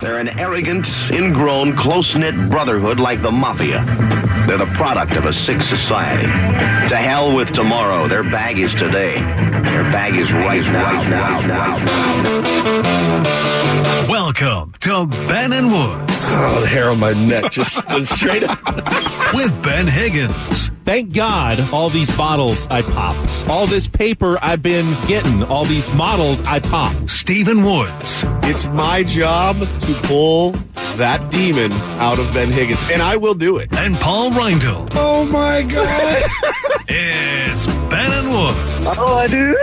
They're an arrogant, ingrown, close-knit brotherhood like the Mafia. They're the product of a sick society. To hell with tomorrow. Their bag is today. Their bag is right now. Welcome to Ben and Woods. Oh, the hair on my neck just stood straight up. With Ben Higgins. Thank God all these bottles I popped. All this paper I've been getting. All these models I popped. Stephen Woods. It's my job to pull that demon out of Ben Higgins, and I will do it. And Paul Reindl. Oh, my God. It's Ben and Woods. Oh, I do.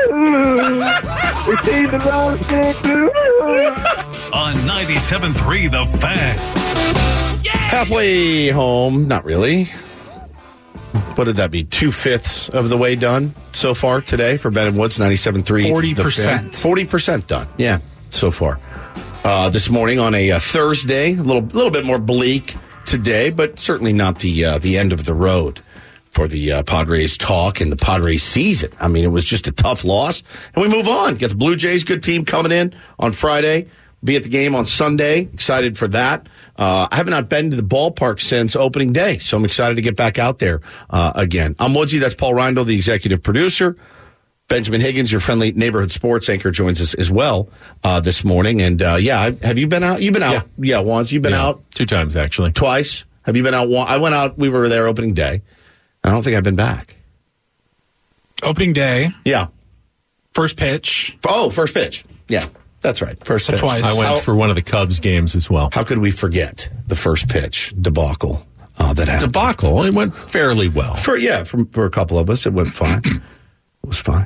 We see the wrong thing, too. On 97.3 The Fan. Halfway home, not really. What did that be? 2/5 of the way done so far today for Ben and Woods, 97.3. 40%. 40% done. Yeah, so far. This morning on a Thursday, a little bit more bleak today, but certainly not the end of the road for the Padres talk and the Padres season. I mean, it was just a tough loss, and we move on. Get the Blue Jays, good team coming in on Friday. Be at the game on Sunday. Excited for that. I have not been to the ballpark since opening day, so I'm excited to get back out there again. I'm Woodsy. That's Paul Reindl, the executive producer. Benjamin Higgins, your friendly neighborhood sports anchor, joins us as well this morning. And, have you been out? You've been out. Yeah, once. You've been out? 2 times, actually. Twice? Have you been out? I went out. We were there opening day. I don't think I've been back. Opening day. Yeah. First pitch. Oh, first pitch. Yeah. That's right. First pitch. Twice. I went for one of the Cubs games as well. How could we forget the first pitch debacle that happened? Debacle. It went fairly well. For a couple of us, it went fine. It was fine.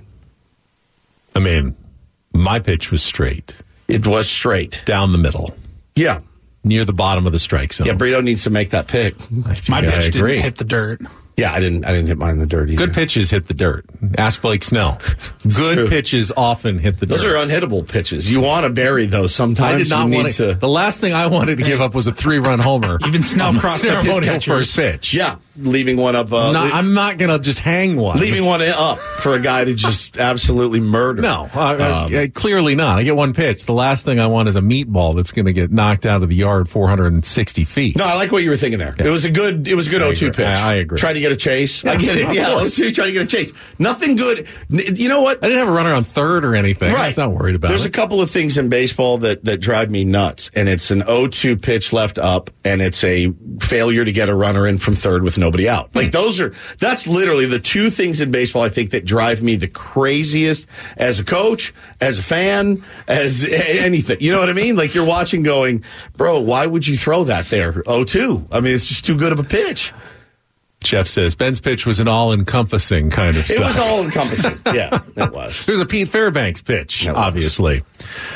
I mean, my pitch was straight. It was straight. Down the middle. Yeah. Near the bottom of the strike zone. Yeah, Brito needs to make that pick. My pitch didn't hit the dirt. Yeah, I didn't hit mine in the dirt either. Good pitches hit the dirt. Ask Blake Snell. Good true. pitches often hit the dirt. Those are unhittable pitches. You want to bury those sometimes. I did not want to. The last thing I wanted to give up was a 3-run homer. Even Snell crossed up his catchers. First pitch. Yeah, leaving one up. I'm not going to just hang one. Leaving one up for a guy to just absolutely murder. No, clearly not. I get one pitch. The last thing I want is a meatball that's going to get knocked out of the yard 460 feet. No, I like what you were thinking there. Yeah. It was a good 0-2 pitch. I agree. Try to get a chase. I get it. Yeah, 0-2, trying to get a chase. Nothing good. You know what? I didn't have a runner on third or anything. Right. I was not worried about There's a couple of things in baseball that drive me nuts, and it's an 0-2 pitch left up, and it's a failure to get a runner in from third with nobody out. Like that's literally the two things in baseball I think that drive me the craziest as a coach, as a fan, as anything. You know what I mean? Like you're watching going, bro, why would you throw that there? 0-2. I mean, it's just too good of a pitch. Jeff says, Ben's pitch was an all-encompassing kind of stuff. It was all-encompassing. Yeah, it was. It was a Pete Fairbanks pitch, obviously.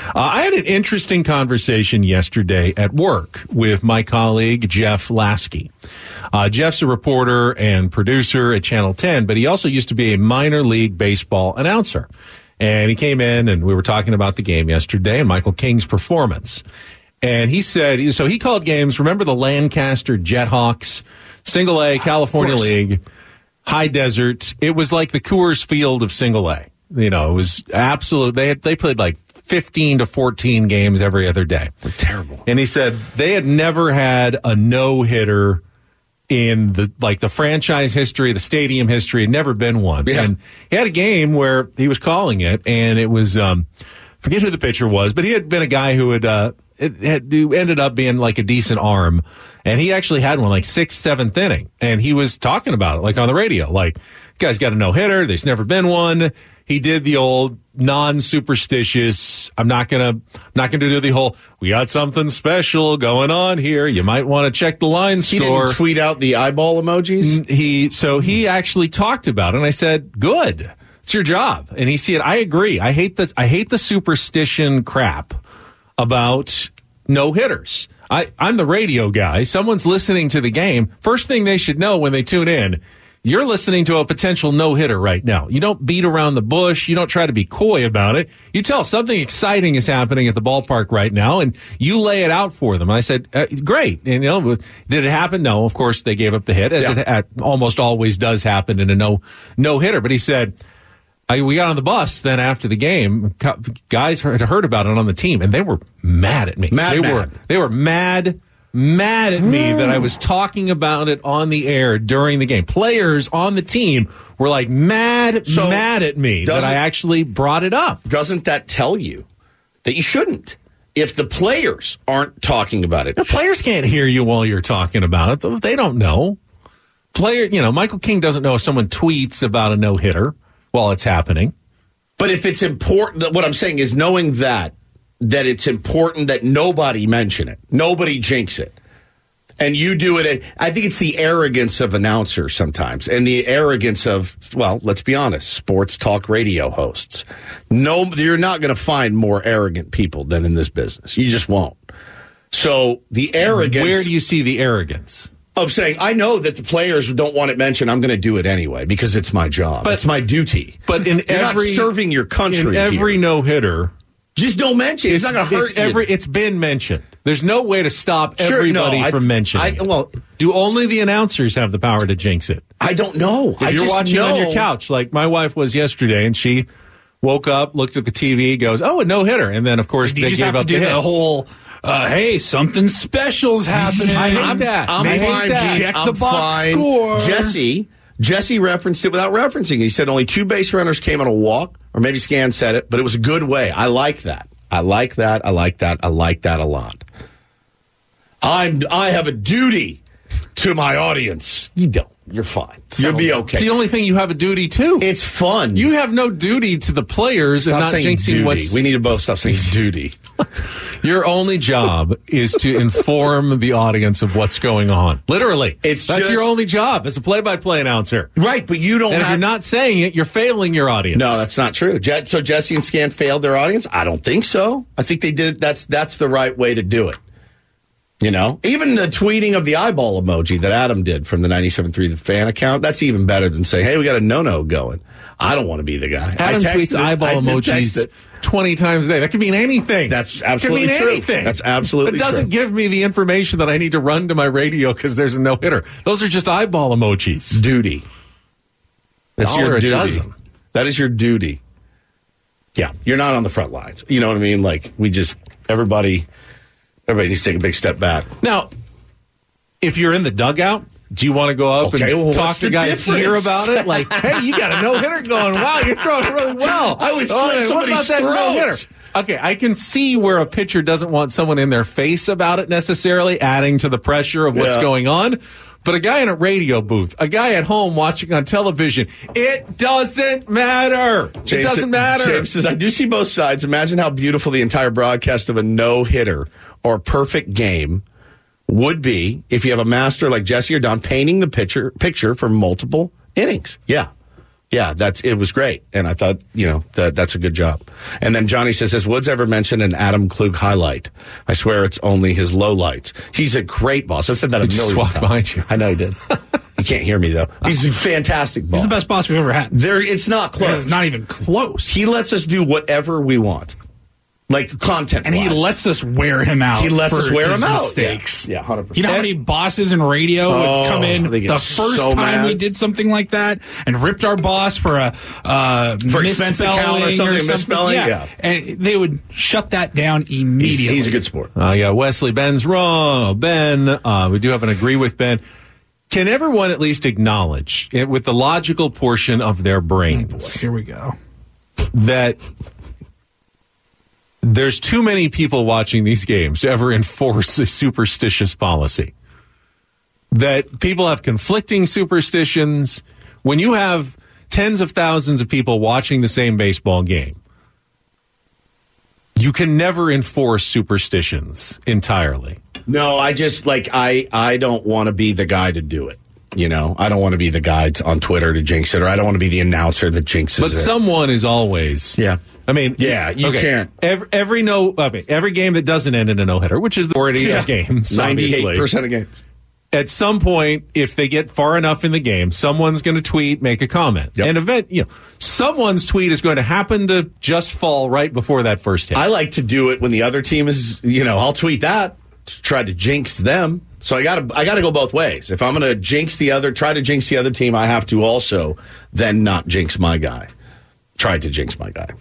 I had an interesting conversation yesterday at work with my colleague, Jeff Lasky. Jeff's a reporter and producer at Channel 10, but he also used to be a minor league baseball announcer. And he came in, and we were talking about the game yesterday and Michael King's performance. And he said, so he called games, remember the Lancaster Jethawks? Single A, California League, high desert. It was like the Coors Field of Single A. You know, it was absolute. They played like 15 to 14 games every other day. They're terrible. And he said they had never had a no-hitter in the franchise history, the stadium history, had never been one. Yeah. And he had a game where he was calling it, and it was, forget who the pitcher was, but he had been a guy who ended up being like a decent arm. And he actually had one like 6th, 7th inning. And he was talking about it like on the radio. Like, guy's got a no-hitter. There's never been one. He did the old non-superstitious, I'm not gonna do the whole, we got something special going on here. You might want to check the line score. He didn't tweet out the eyeball emojis? He actually talked about it. And I said, good. It's your job. And he said, I agree. I hate the superstition crap about no-hitters. I'm the radio guy. Someone's listening to the game. First thing they should know when they tune in, you're listening to a potential no-hitter right now. You don't beat around the bush. You don't try to be coy about it. You tell something exciting is happening at the ballpark right now, and you lay it out for them. And I said, great. And, did it happen? No, of course, they gave up the hit, as it almost always does happen in a no-hitter. But he said, We got on the bus then after the game. Guys had heard about it on the team, and they were mad at me. They were mad at me that I was talking about it on the air during the game. Players on the team were like mad at me that I actually brought it up. Doesn't that tell you that you shouldn't? If the players aren't talking about it. The players can't hear you while you're talking about it. They don't know. Michael King doesn't know if someone tweets about a no-hitter while it's happening. But if it's important, what I'm saying is knowing that it's important that nobody mention it, nobody jinx it. And you do it. I think it's the arrogance of announcers sometimes, and the arrogance of, well, let's be honest, sports talk radio hosts. No, you're not going to find more arrogant people than in this business. You just won't. So the arrogance. Where do you see the arrogance? Of saying, I know that the players don't want it mentioned. I'm going to do it anyway because it's my job. But it's my duty. But you're not serving your country. In every no-hitter, just don't mention it. It's not going to hurt you. It's been mentioned. There's no way to stop everybody from mentioning it. Do only the announcers have the power to jinx it? I don't know. If you're watching on your couch, like my wife was yesterday, and she woke up, looked at the TV, goes, "Oh, a no-hitter," and then of course they gave up the hit. The whole. Hey, something special's happening. I hate that. I'm fine. Check the box score. Jesse referenced it without referencing. He said only 2 base runners came on a walk, or maybe Scan said it, but it was a good way. I like that. I like that a lot. I have a duty to my audience. You don't. You're fine. You'll be okay. It's the only thing you have a duty to. It's fun. You have no duty to the players and not jinxing what's... We need to both stop saying duty. Your only job is to inform the audience of what's going on. Literally. That's your only job as a play-by-play announcer. Right, but you don't if you're not saying it, you're failing your audience. No, that's not true. So Jesse and Scan failed their audience? I don't think so. I think they did it. That's the right way to do it. Even the tweeting of the eyeball emoji that Adam did from the 97.3 The Fan account, that's even better than saying, hey, we got a no-no going. I don't want to be the guy. Adam tweets eyeball emojis 20 times a day. That could mean anything. That's absolutely true. Anything. That's absolutely true. It doesn't give me the information that I need to run to my radio because there's a no-hitter. Those are just eyeball emojis. Duty. That's your duty. That is your duty. Yeah, you're not on the front lines. You know what I mean? Like, everybody needs to take a big step back. Now, if you're in the dugout, do you want to go up and talk to guys here about it? Like, hey, you got a no-hitter going. Wow, you're throwing really well. I would slit somebody's throat. Okay, I can see where a pitcher doesn't want someone in their face about it necessarily, adding to the pressure of what's going on. But a guy in a radio booth, a guy at home watching on television, it doesn't matter. It doesn't matter. James says, I do see both sides. Imagine how beautiful the entire broadcast of a no-hitter or perfect game would be if you have a master like Jesse or Don painting the picture for multiple innings. Yeah, it was great. And I thought, that's a good job. And then Johnny says, has Woods ever mentioned an Adam Klug highlight? I swear it's only his lowlights. He's a great boss. I said that a million times. Behind you. I know he did. You can't hear me, though. He's a fantastic boss. He's the best boss we've ever had. It's not close. It's not even close. He lets us do whatever we want. Like content, and he lets us wear him out. He lets us wear him out. Mistakes. Yeah, 100%. You know how many bosses in radio would come in the first time we did something like that and ripped our boss for a expense account or something, misspelling? Yeah, and they would shut that down immediately. He's a good sport. Wesley, Ben's wrong. Ben, we do have an agree with Ben. Can everyone at least acknowledge, with the logical portion of their brains, here we go, that there's too many people watching these games to ever enforce a superstitious policy? That people have conflicting superstitions. When you have tens of thousands of people watching the same baseball game, you can never enforce superstitions entirely. No, I just, I don't want to be the guy to do it. I don't want to be the guy on Twitter to jinx it, or I don't want to be the announcer that jinxes it. But someone is always... Yeah. I mean, you can't. Every game that doesn't end in a no-hitter, which is the majority of games, 98% of games. At some point, if they get far enough in the game, someone's going to tweet, make a comment. Yep. And someone's tweet is going to happen to just fall right before that first hit. I like to do it when the other team is, I'll tweet that to try to jinx them. So I gotta go both ways. If I'm going to try to jinx the other team, I have to also then not jinx my guy. tried to jinx my guy.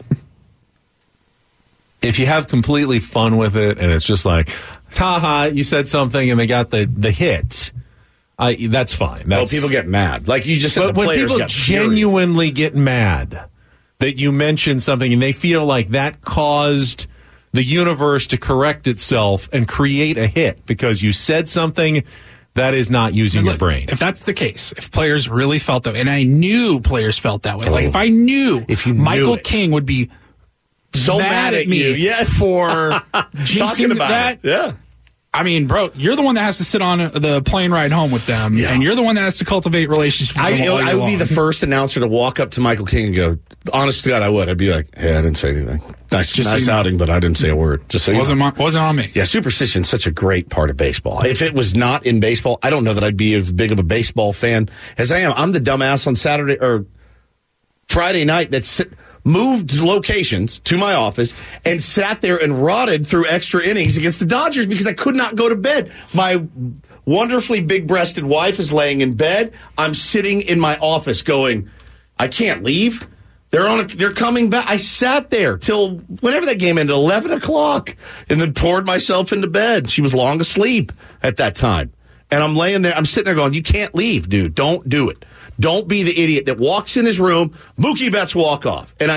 If you have completely fun with it and it's just like, haha, you said something and they got the hit, that's fine. People get mad. Like you just said, but when people genuinely get mad that you mentioned something and they feel like that caused the universe to correct itself and create a hit because you said something, that is not using your brain. If that's the case, if players really felt that way, and I knew players felt that way, like if I knew Michael King would be so mad at me for jinxing about that. Yeah. I mean, bro, you're the one that has to sit on the plane ride home with them, and you're the one that has to cultivate relationships with them all year I would long. be the first announcer to walk up to Michael King and go, honest to God, I would. I'd be like, hey, I didn't say anything. Nice outing, but I didn't say a word. Just so wasn't on me. Yeah, superstition's such a great part of baseball. If it was not in baseball, I don't know that I'd be as big of a baseball fan as I am. I'm the dumbass on Saturday or Friday night that's moved locations to my office and sat there and rotted through extra innings against the Dodgers because I could not go to bed. My wonderfully big-breasted wife is laying in bed. I'm sitting in my office going, I can't leave. They're coming back. I sat there till whenever that game ended, 11 o'clock, and then poured myself into bed. She was long asleep at that time. And I'm laying there. I'm sitting there going, you can't leave, dude. Don't do it. Don't be the idiot that walks in his room, Mookie Betts walk off. And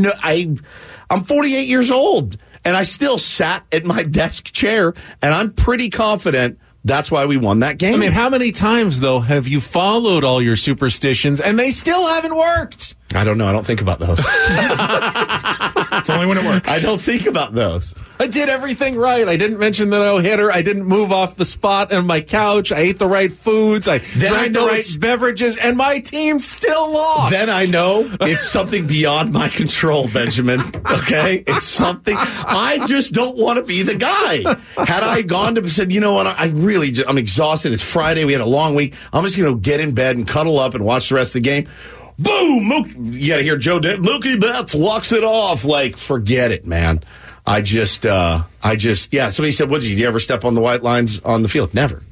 I'm 48 years old, and I still sat at my desk chair, and I'm pretty confident that's why we won that game. I mean, how many times, though, have you followed all your superstitions, and they still haven't worked? I don't know. I don't think about those. It's only when it works. I don't think about those. I did everything right. I didn't mention the no-hitter. I didn't move off the spot on my couch. I ate the right foods. I drank the right beverages, and my team still lost. Then I know it's something beyond my control, Benjamin. Okay? It's something. I just don't want to be the guy. Had I gone to said, you know what, I'm exhausted. It's Friday. We had a long week. I'm just going to get in bed and cuddle up and watch the rest of the game. Boom! You got to hear Joe. Mookie Betts walks it off. Like, forget it, man. Somebody said, did you ever step on the white lines on the field? Never.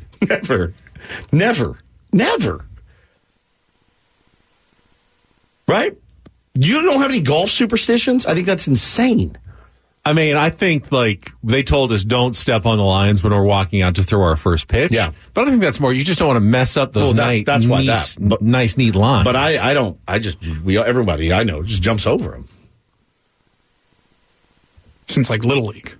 Right? You don't have any golf superstitions? I think that's insane. I mean, I think, they told us don't step on the lines when we're walking out to throw our first pitch. Yeah. But I think that's more, you just don't want to mess up those nice, neat lines. But everybody I know just jumps over them. Since, Little League.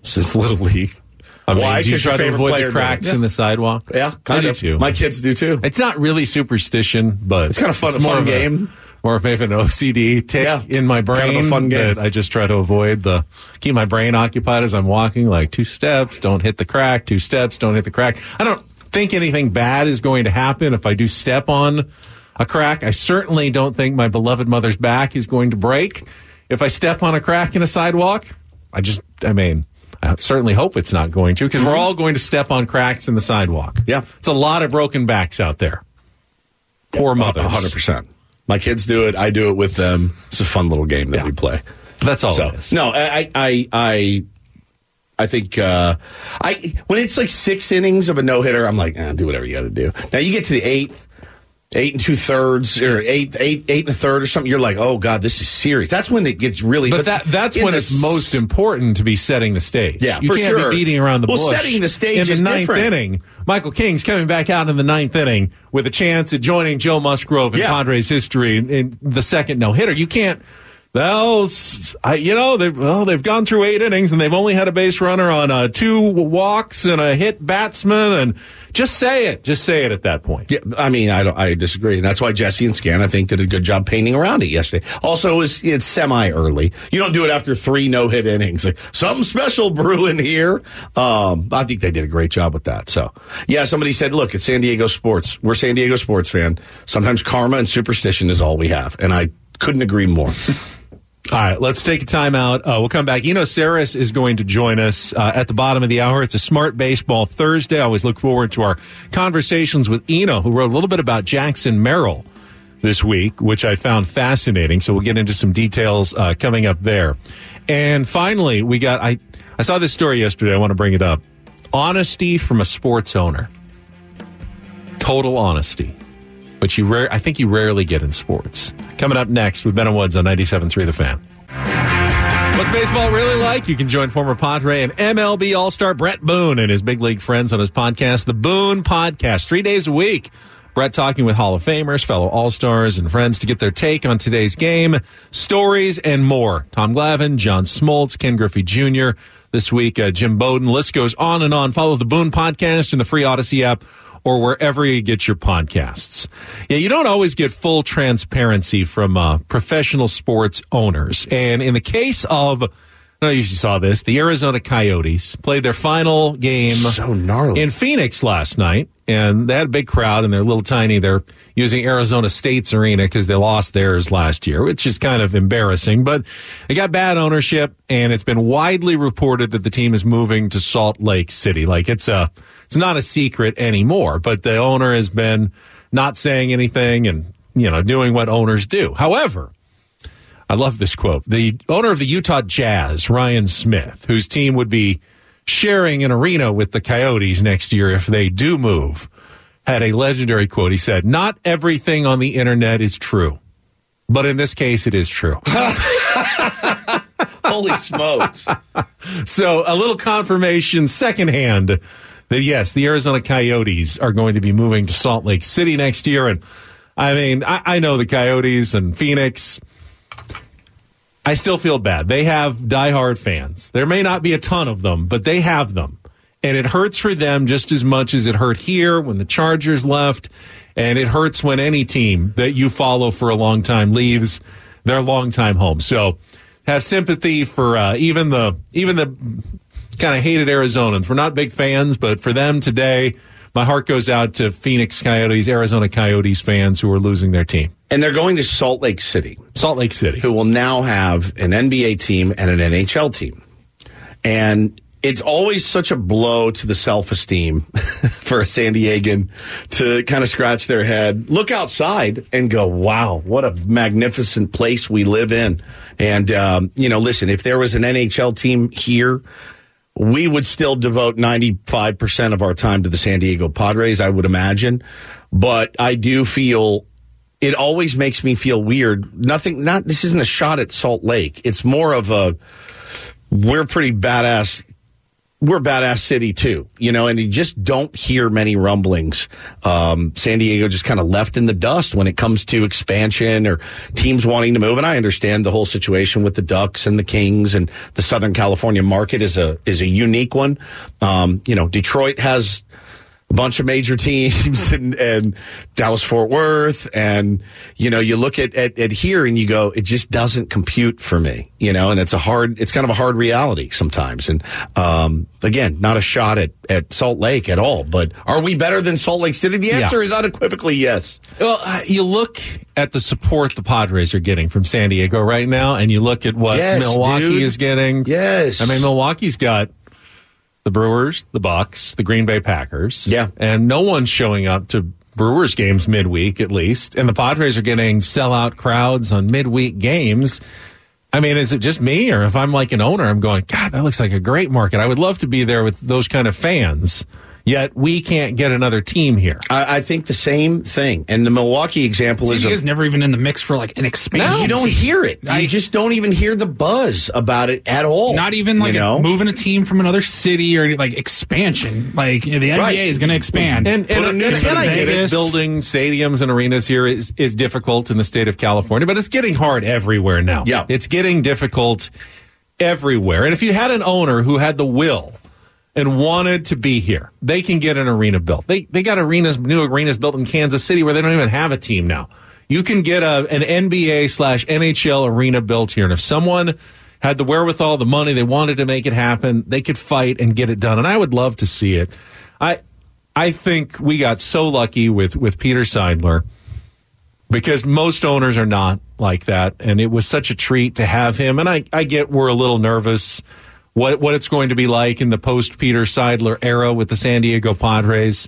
I mean, do you try to avoid the cracks in the sidewalk? Yeah, kind of. Too. My kids do, too. It's not really superstition, but it's kind of fun. It's more of a game. More of maybe an OCD tick in my brain. Kind of a fun game. That I just try to avoid keep my brain occupied as I'm walking, 2 steps, don't hit the crack, 2 steps, don't hit the crack. I don't think anything bad is going to happen if I do step on a crack. I certainly don't think my beloved mother's back is going to break if I step on a crack in a sidewalk. I certainly hope it's not going to, because we're all going to step on cracks in the sidewalk. Yeah. It's a lot of broken backs out there. Poor mothers. 100%. My kids do it. I do it with them. It's a fun little game that we play. That's all it is. No, I think when it's 6 innings of a no-hitter, I'm like, do whatever you got to do. Now, you get to the 8th, 8 2/3 or 8 1/3 or something, you're like, oh God, this is serious. That's when it gets really. But that's when it's most important to be setting the stage. Yeah, you can't be beating around the bush. Well, setting the stage in the ninth different. inning. Michael King's coming back out in the 9th inning with a chance at joining Joe Musgrove in Padres history in the second no hitter. You can't. Well, they've gone through 8 innings and they've only had a base runner on 2 walks and a hit batsman, and just say it. Just say it at that point. Yeah, I mean, I disagree. And that's why Jesse and Scan, I think, did a good job painting around it yesterday. Also, it's semi-early. You don't do it after 3 no-hit innings. Something special brewing here. I think they did a great job with that. So, yeah, somebody said, look, it's San Diego sports. We're San Diego sports fan. Sometimes karma and superstition is all we have. And I couldn't agree more. All right, let's take a timeout. We'll come back. Eno Sarris is going to join us at the bottom of the hour. It's a Smart Baseball Thursday. I always look forward to our conversations with Eno, who wrote a little bit about Jackson Merrill this week, which I found fascinating. So we'll get into some details coming up there. And finally, we got, I saw this story yesterday. I want to bring it up. Honesty from a sports owner. Total honesty. which I think you rarely get in sports. Coming up next with Ben and Woods on 97.3 The Fan. What's baseball really like? You can join former Padre and MLB All-Star Brett Boone and his big league friends on his podcast, The Boone Podcast, 3 days a week. Brett talking with Hall of Famers, fellow All-Stars, and friends to get their take on today's game, stories, and more. Tom Glavine, John Smoltz, Ken Griffey Jr. This week, Jim Bowden. List goes on and on. Follow the Boone Podcast in the free Odyssey app or wherever you get your podcasts. Yeah, you don't always get full transparency from professional sports owners. And in the case of, I don't know if you saw this, the Arizona Coyotes played their final game in Phoenix last night. And they had a big crowd, and they're using Arizona State's arena because they lost theirs last year, which is kind of embarrassing. But they got bad ownership, and it's been widely reported that the team is moving to Salt Lake City. Like, it's not a secret anymore, but the owner has been not saying anything and, doing what owners do. However, I love this quote. The owner of the Utah Jazz, Ryan Smith, whose team would be sharing an arena with the Coyotes next year if they do move, had a legendary quote. He said, "Not everything on the internet is true, but in this case, it is true." Holy smokes. So a little confirmation secondhand that, yes, the Arizona Coyotes are going to be moving to Salt Lake City next year. And I mean, I know the Coyotes and Phoenix. I still feel bad. They have diehard fans. There may not be a ton of them, but they have them. And it hurts for them just as much as it hurt here when the Chargers left. And it hurts when any team that you follow for a long time leaves their longtime home. So have sympathy for even the kind of hated Arizonans. We're not big fans, but for them today, my heart goes out to Phoenix Coyotes, Arizona Coyotes fans who are losing their team. And they're going to Salt Lake City. Salt Lake City. Who will now have an NBA team and an NHL team. And it's always such a blow to the self-esteem for a San Diegan to kind of scratch their head, look outside and go, wow, what a magnificent place we live in. And, listen, if there was an NHL team here, we would still devote 95% of our time to the San Diego Padres, I would imagine. But I do feel it always makes me feel weird. This isn't a shot at Salt Lake. It's more of we're pretty badass. We're a badass city too, and you just don't hear many rumblings. San Diego just kind of left in the dust when it comes to expansion or teams wanting to move. And I understand the whole situation with the Ducks and the Kings, and the Southern California market is a unique one. Detroit has a bunch of major teams and Dallas-Fort Worth. And, you look at here and you go, it just doesn't compute for me, and it's kind of a hard reality sometimes. And, again, not a shot at Salt Lake at all, but are we better than Salt Lake City? The answer is unequivocally yes. Well, you look at the support the Padres are getting from San Diego right now, and you look at what Milwaukee is getting. Yes. I mean, Milwaukee's got the Brewers, the Bucks, the Green Bay Packers. Yeah. And no one's showing up to Brewers games midweek, at least. And the Padres are getting sellout crowds on midweek games. I mean, is it just me? Or if I'm like an owner, I'm going, God, that looks like a great market. I would love to be there with those kind of fans. Yet we can't get another team here. I think the same thing. And the Milwaukee example is never even in the mix for like an expansion. No, you don't hear it. You just don't even hear the buzz about it at all. Not even like moving a team from another city or like expansion. Like the NBA is going to expand. And I get it. Building stadiums and arenas here is difficult in the state of California, but it's getting hard everywhere now. Yeah. It's getting difficult everywhere. And if you had an owner who had the will and wanted to be here, they can get an arena built. They got new arenas built in Kansas City where they don't even have a team now. You can get an NBA/NHL arena built here. And if someone had the wherewithal, the money, they wanted to make it happen, they could fight and get it done. And I would love to see it. I think we got so lucky with Peter Seidler because most owners are not like that. And it was such a treat to have him. And I get we're a little nervous what it's going to be like in the post-Peter Seidler era with the San Diego Padres.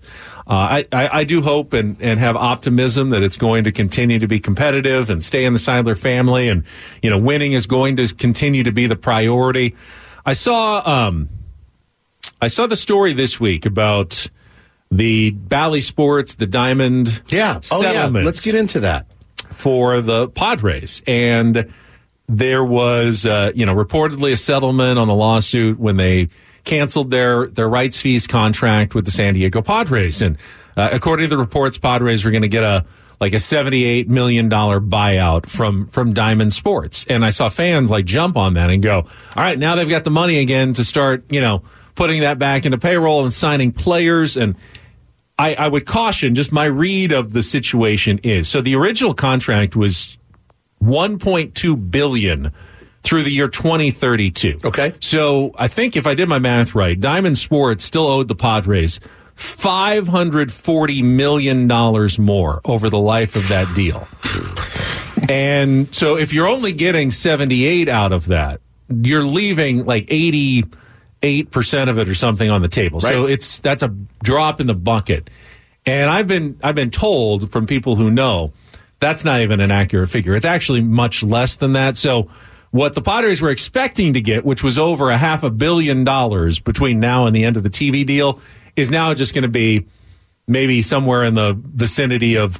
I do hope and have optimism that it's going to continue to be competitive and stay in the Seidler family, and winning is going to continue to be the priority. I saw the story this week about the Bally Sports, the Diamond settlement. Let's get into that. For the Padres. And there was, reportedly a settlement on the lawsuit when they canceled their rights fees contract with the San Diego Padres. And according to the reports, Padres were going to get a $78 million buyout from Diamond Sports. And I saw fans jump on that and go, all right, now they've got the money again to start, putting that back into payroll and signing players. And I would caution, just my read of the situation is, so the original contract was $1.2 billion through the year 2032. Okay. So I think if I did my math right, Diamond Sports still owed the Padres $540 million more over the life of that deal. And so if you're only getting 78 out of that, you're leaving 88% of it or something on the table. Right. So that's a drop in the bucket. And I've been told from people who know that's not even an accurate figure. It's actually much less than that. So what the Padres were expecting to get, which was over $500 million between now and the end of the TV deal, is now just going to be maybe somewhere in the vicinity of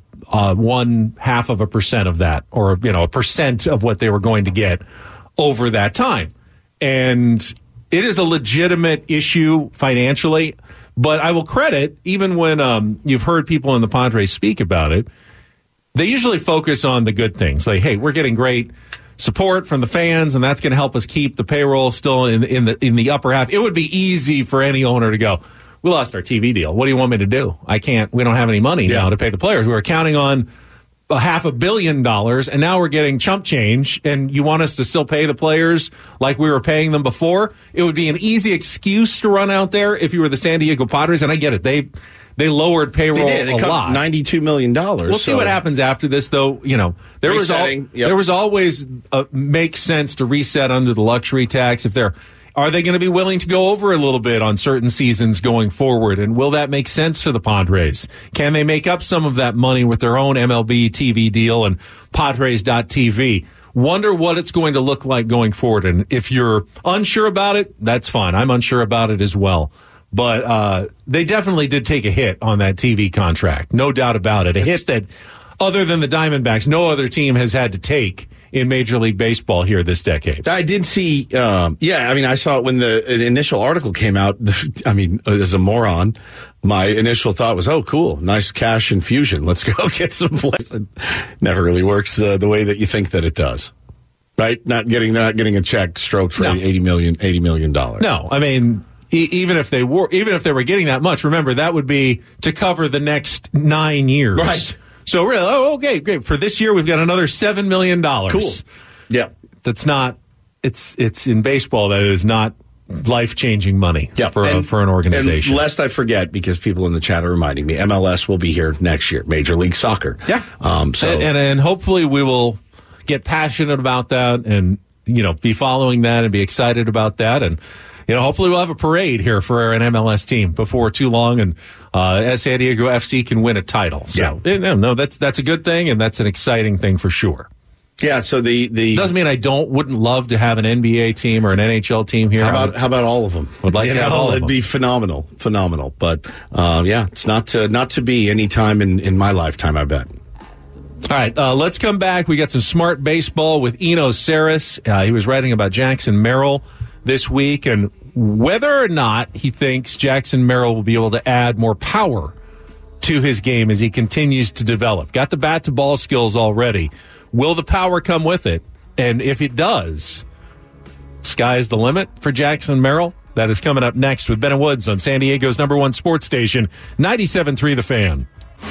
0.5% of that, or a percent of what they were going to get over that time. And it is a legitimate issue financially, but I will credit, even when you've heard people in the Padres speak about it, they usually focus on the good things. Like, hey, we're getting great support from the fans, and that's going to help us keep the payroll still in the upper half. It would be easy for any owner to go, we lost our TV deal. What do you want me to do? We don't have any money now to pay the players. We were counting on $500 million, and now we're getting chump change, and you want us to still pay the players like we were paying them before? It would be an easy excuse to run out there if you were the San Diego Padres, and I get it. They lowered payroll they cut lot. $92 million. We'll see what happens after this, though. There was always makes sense to reset under the luxury tax. Are they going to be willing to go over a little bit on certain seasons going forward? And will that make sense for the Padres? Can they make up some of that money with their own MLB TV deal and Padres.TV? Wonder what it's going to look like going forward. And if you're unsure about it, that's fine. I'm unsure about it as well. But they definitely did take a hit on that TV contract. No doubt about it. A hit that, other than the Diamondbacks, no other team has had to take in Major League Baseball here this decade. I did see, I saw it when the initial article came out. As a moron, my initial thought was, oh, cool, nice cash infusion. Let's go get some players. It never really works the way that you think that it does. Right? They're not getting a check stroked for $80 million. No, even if they were getting that much, remember that would be to cover the next 9 years. Right. So really, okay, great. For this year, we've got another $7 million. Cool. Yeah. That's not. It's in baseball. That is not life-changing money for an organization. And lest I forget, because people in the chat are reminding me, MLS will be here next year. Major League Soccer. Yeah. And hopefully we will get passionate about that, and be following that and be excited about that, and hopefully we'll have a parade here for an MLS team before too long, and San Diego FC can win a title. So, that's a good thing, and that's an exciting thing for sure. Yeah, so the doesn't mean I wouldn't love to have an NBA team or an NHL team here. How about all of them? Would like to have all of them. It'd be phenomenal. But it's not to be any time in my lifetime, I bet. All right, let's come back. We got some smart baseball with Eno Sarris. He was writing about Jackson Merrill this week, and whether or not he thinks Jackson Merrill will be able to add more power to his game as he continues to develop. Got the bat-to-ball skills already. Will the power come with it? And if it does, sky's the limit for Jackson Merrill. That is coming up next with Ben and Woods on San Diego's #1 sports station, 97.3 The Fan.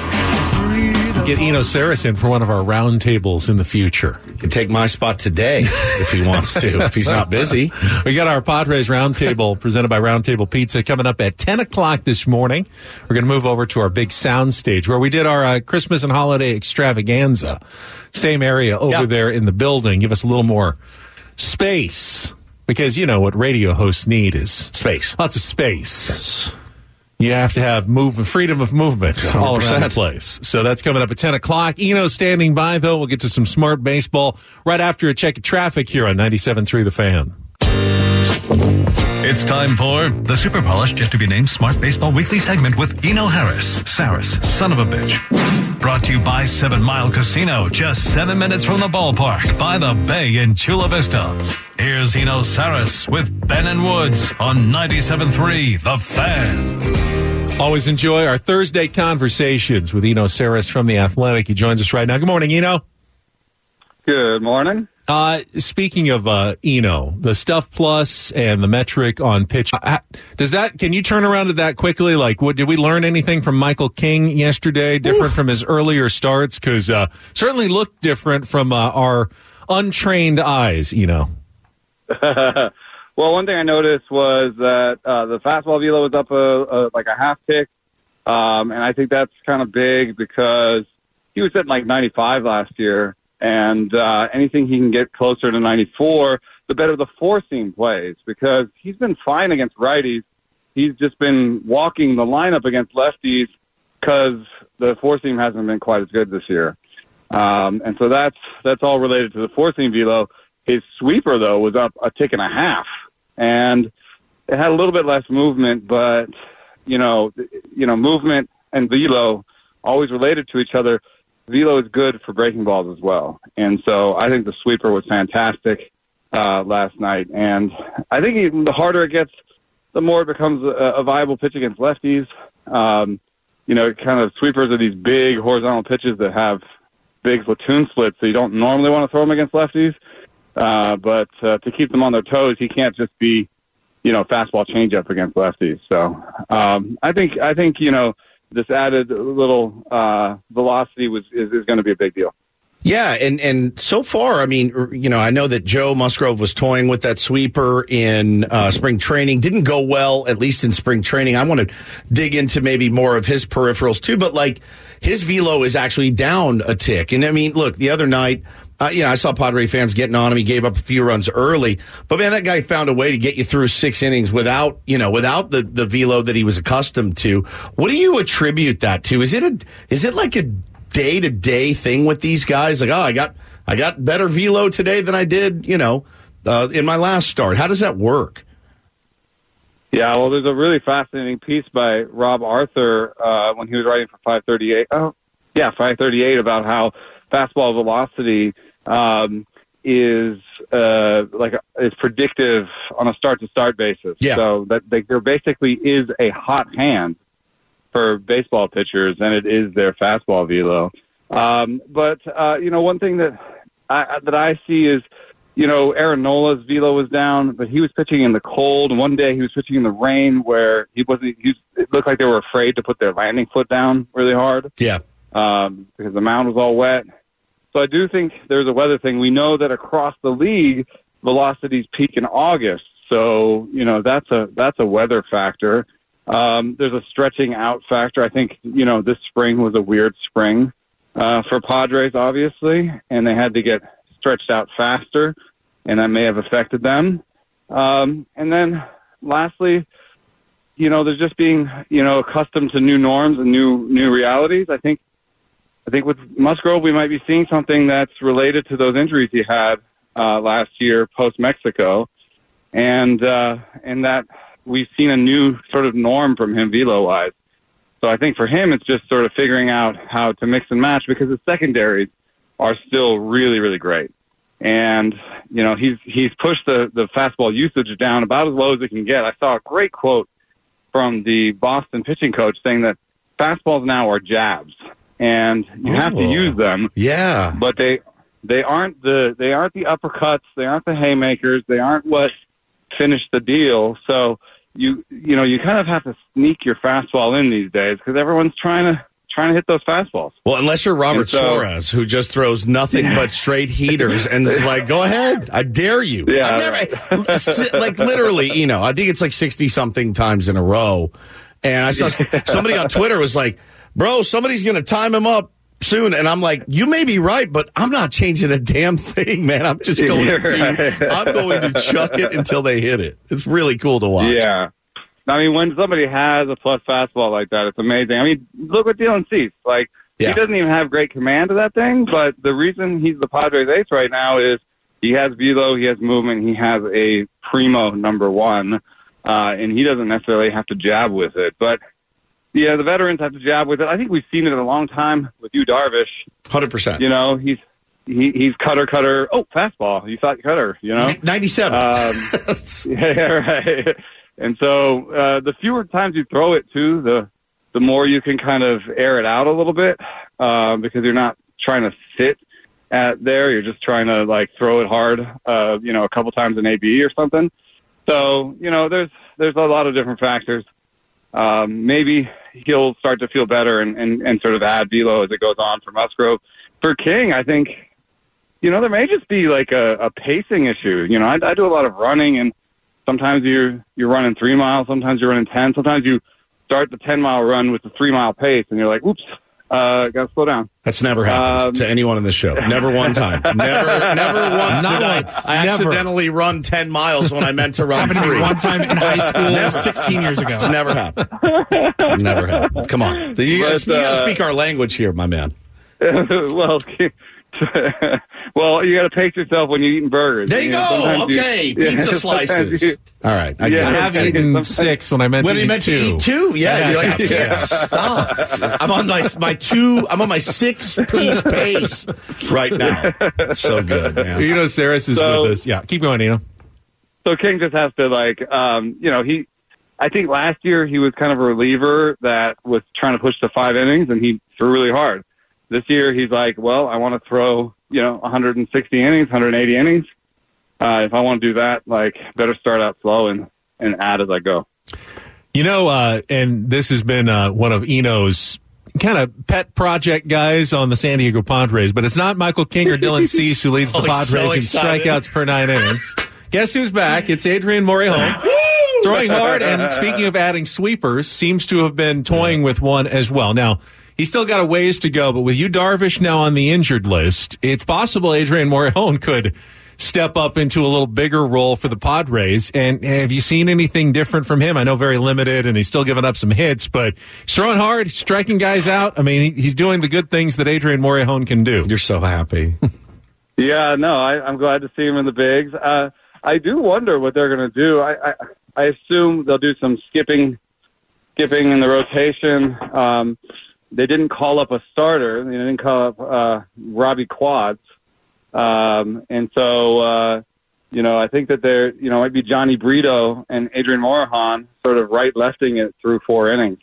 Get Eno Sarris in for one of our roundtables in the future. He can take my spot today if he wants to, if he's not busy. We got our Padres Roundtable presented by Roundtable Pizza coming up at 10 o'clock this morning. We're going to move over to our big sound stage where we did our Christmas and holiday extravaganza. Same area over there in the building. Give us a little more space, because what radio hosts need is space. Lots of space. Yes. You have to have freedom of movement 100%. All around the place. So that's coming up at 10 o'clock. Eno's standing by, though. We'll get to some smart baseball right after a check of traffic here on 97.3 The Fan. It's time for the super polished, yet to be named Smart Baseball Weekly segment with Eno Harris, Saris, son of a bitch. Brought to you by 7 Mile Casino, just 7 minutes from the ballpark by the bay in Chula Vista. Here's Eno Saris with Ben and Woods on 97.3 The Fan. Always enjoy our Thursday conversations with Eno Saris from The Athletic. He joins us right now. Good morning, Eno. Good morning. Speaking of Eno, the Stuff Plus and the metric on pitch, can you turn around to that quickly? Like, did we learn anything from Michael King yesterday, different from his earlier starts? Because certainly looked different from our untrained eyes, Eno. Well, one thing I noticed was that the fastball velo was up like a half tick, and I think that's kind of big because he was at like 95 last year. And anything he can get closer to 94, the better the four seam plays, because he's been fine against righties. He's just been walking the lineup against lefties because the four seam hasn't been quite as good this year. And so that's all related to the four seam velo. His sweeper, though, was up a tick and a half, and it had a little bit less movement, but movement and velo always related to each other. Velo is good for breaking balls as well. And so I think the sweeper was fantastic last night. And I think even the harder it gets, the more it becomes a viable pitch against lefties. Kind of sweepers are these big horizontal pitches that have big platoon splits, so you don't normally want to throw them against lefties. But to keep them on their toes, he can't just be, fastball changeup against lefties. So I think this added little velocity is going to be a big deal. Yeah, and so far, I mean, I know that Joe Musgrove was toying with that sweeper in spring training. Didn't go well, at least in spring training. I want to dig into maybe more of his peripherals too, but like his velo is actually down a tick. And I mean, look, the other night, I saw Padre fans getting on him. He gave up a few runs early, but man, that guy found a way to get you through 6 innings without the velo that he was accustomed to. What do you attribute that to? Is it like a day-to-day thing with these guys? Like, I got better velo today than I did, in my last start. How does that work? Yeah, well, there's a really fascinating piece by Rob Arthur when he was writing for 538. 538 about how fastball velocity is predictive on a start-to-start basis. Yeah. So that there basically is a hot hand for baseball pitchers, and it is their fastball velo. But one thing that I see is, Aaron Nola's velo was down, but he was pitching in the cold. One day he was pitching in the rain where it looked like they were afraid to put their landing foot down really hard. Yeah. Because the mound was all wet. So I do think there's a weather thing. We know that across the league, velocities peak in August. So, that's a weather factor. There's a stretching out factor. I think, this spring was a weird spring for Padres, obviously, and they had to get stretched out faster, and that may have affected them. And then lastly, there's just being, accustomed to new norms and new realities. I think with Musgrove, we might be seeing something that's related to those injuries he had last year post-Mexico, and that we've seen a new sort of norm from him velo-wise. So I think for him, it's just sort of figuring out how to mix and match, because the secondaries are still really, really great. And, he's pushed the fastball usage down about as low as it can get. I saw a great quote from the Boston pitching coach saying that fastballs now are jabs, and you have to use them. Yeah. But they aren't the uppercuts, they aren't the haymakers, they aren't what finish the deal. So you kind of have to sneak your fastball in these days because everyone's trying to hit those fastballs. Well, unless you're Robert Suarez, who just throws nothing but straight heaters and is like, go ahead, I dare you. Yeah. Literally, I think it's like 60-something times in a row. And I saw somebody on Twitter was like, bro, somebody's going to time him up soon. And I'm like, you may be right, but I'm not changing a damn thing, man. I'm just going to chuck it until they hit it. It's really cool to watch. Yeah. I mean, when somebody has a plus fastball like that, it's amazing. I mean, look at Dylan Cease. He doesn't even have great command of that thing, but the reason he's the Padres ace right now is he has velo, he has movement, he has a primo number one, and he doesn't necessarily have to jab with it. But, yeah, the veterans have to jab with it. I think we've seen it in a long time with Yu Darvish. 100%. You know, he's cutter. Oh, fastball. You thought cutter, you know? 97. Yeah, right. And so the fewer times you throw it, too, the more you can kind of air it out a little bit because you're not trying to sit there. You're just trying to, like, throw it hard, you know, a couple times in AB or something. So, you know, there's a lot of different factors. Maybe he'll start to feel better and sort of add velo as it goes on for Musgrove. For King, I think, you know, there may just be like a pacing issue. You know, I do a lot of running, and sometimes you're running 3 miles, sometimes you're running 10, sometimes you start the 10-mile run with the 3-mile pace, and you're like, oops, gotta slow down. That's never happened to anyone in this show. Never one time. Never once did I accidentally run 10 miles when I meant to run 3. One time in high school, 16 years ago. It's never happened. Never happened. Come on. You gotta speak our language here, my man. Well, you got to pace yourself when you're eating burgers. There you go. Okay, pizza slices. All right. I have eaten 6 when I meant to eat 2. To eat 2? Yeah. You're like, I can't stop. I'm on my 6-piece pace right now. So good, man. You know, Saris is with us. Yeah, keep going, Nino. So King just has to, like, you know, I think last year he was kind of a reliever that was trying to push to 5 innings, and he threw really hard. This year, he's like, well, I want to throw, you know, 160 innings, 180 innings. If I want to do that, like, better start out slow and add as I go. You know, and this has been one of Eno's kind of pet project guys on the San Diego Padres, but it's not Michael King or Dylan Cease who leads the Padres in strikeouts per 9 innings. Guess who's back? It's Adrian Morejon. Throwing hard, and speaking of adding sweepers, seems to have been toying with one as well. Now, he's still got a ways to go, but with Yu Darvish now on the injured list, it's possible Adrian Morejon could step up into a little bigger role for the Padres. And have you seen anything different from him? I know very limited, and he's still giving up some hits, but he's throwing hard, striking guys out. I mean, he's doing the good things that Adrian Morejon can do. You're so happy. Yeah, no, I'm glad to see him in the bigs. I do wonder what they're going to do. I assume they'll do some skipping in the rotation. They didn't call up a starter. They didn't call up Robbie Quads. And so, you know, I think that there, you know, might be Johnny Brito and Adrian Morejon sort of right-lefting it through 4 innings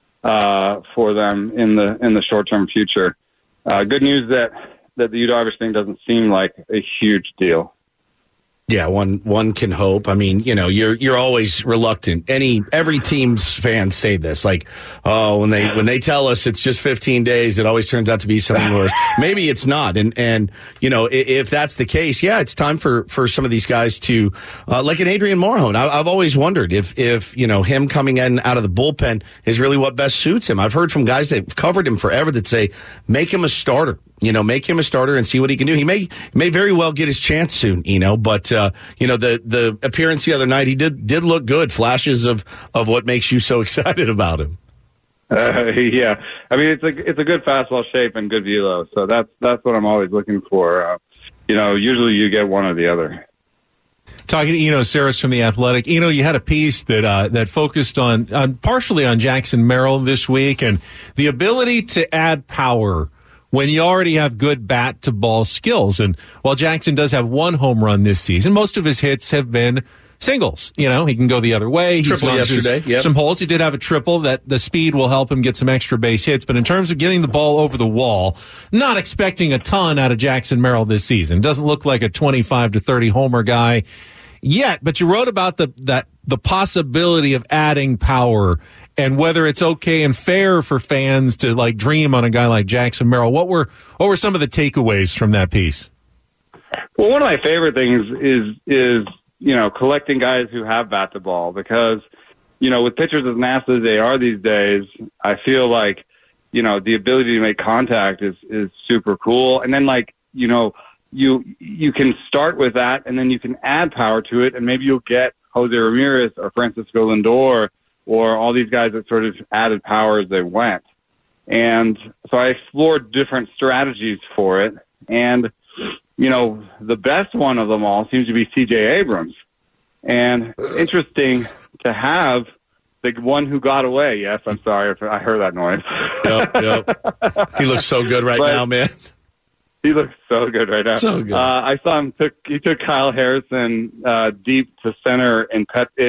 for them in the short-term future. Good news that the Yu Darvish thing doesn't seem like a huge deal. Yeah, one can hope. I mean, you know, you're always reluctant. Every team's fans say this, like, oh, when they tell us it's just 15 days, it always turns out to be something worse. Maybe it's not, and you know, if that's the case, yeah, it's time for some of these guys to, like an Adrian Morejon. I've always wondered if you know, him coming in out of the bullpen is really what best suits him. I've heard from guys that've covered him forever that say, make him a starter. You know, make him a starter and see what he can do. He may very well get his chance soon, you know, but, you know, the appearance the other night, he did look good. Flashes of what makes you so excited about him. Yeah. I mean, it's a good fastball shape and good velo. So that's what I'm always looking for. You know, usually you get one or the other. Talking to Eno Saris from The Athletic. Eno, you had a piece that focused on partially on Jackson Merrill this week and the ability to add power when you already have good bat-to-ball skills. And while Jackson does have 1 home run this season, most of his hits have been singles. You know, he can go the other way. Triple yesterday, yep. Some holes. He did have a triple. That the speed will help him get some extra base hits. But in terms of getting the ball over the wall, not expecting a ton out of Jackson Merrill this season. Doesn't look like a 25 to 30 homer guy yet. But you wrote about the possibility of adding power and whether it's okay and fair for fans to like dream on a guy like Jackson Merrill. What were some of the takeaways from that piece? Well, one of my favorite things is you know, collecting guys who have bat to ball, because, you know, with pitchers as nasty as they are these days, I feel like, you know, the ability to make contact is super cool. And then, like, you know, you can start with that, and then you can add power to it, and maybe you'll get Jose Ramirez or Francisco Lindor or all these guys that sort of added power as they went. And so I explored different strategies for it. And, the best one of them all seems to be C.J. Abrams. And interesting to have the one who got away. Yes, I'm sorry if I heard that noise. Yep. He looks so good now, man. He looks so good right now. So good. I saw him. He took Kyle Harrison deep to center in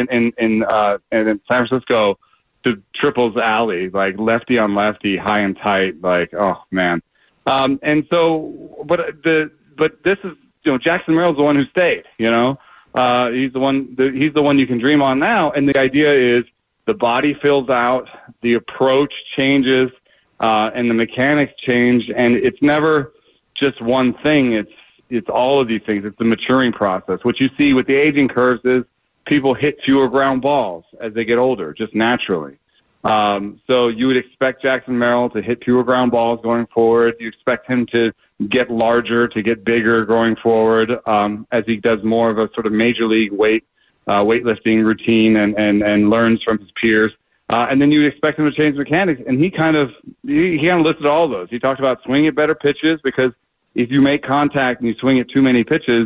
San Francisco to triples alley, like lefty on lefty, high and tight. Like, oh man. And so, but this is Jackson Merrill's the one who stayed. He's the one you can dream on now. And the idea is the body fills out, the approach changes, and the mechanics change, and it's never just one thing. It's all of these things. It's the maturing process. What you see with the aging curves is people hit fewer ground balls as they get older, just naturally. So you would expect Jackson Merrill to hit fewer ground balls going forward. You expect him to get larger, to get bigger going forward, as he does more of a sort of major league weightlifting routine and learns from his peers. And then you would expect him to change mechanics. And he kind of listed all those. He talked about swinging at better pitches, because if you make contact and you swing at too many pitches,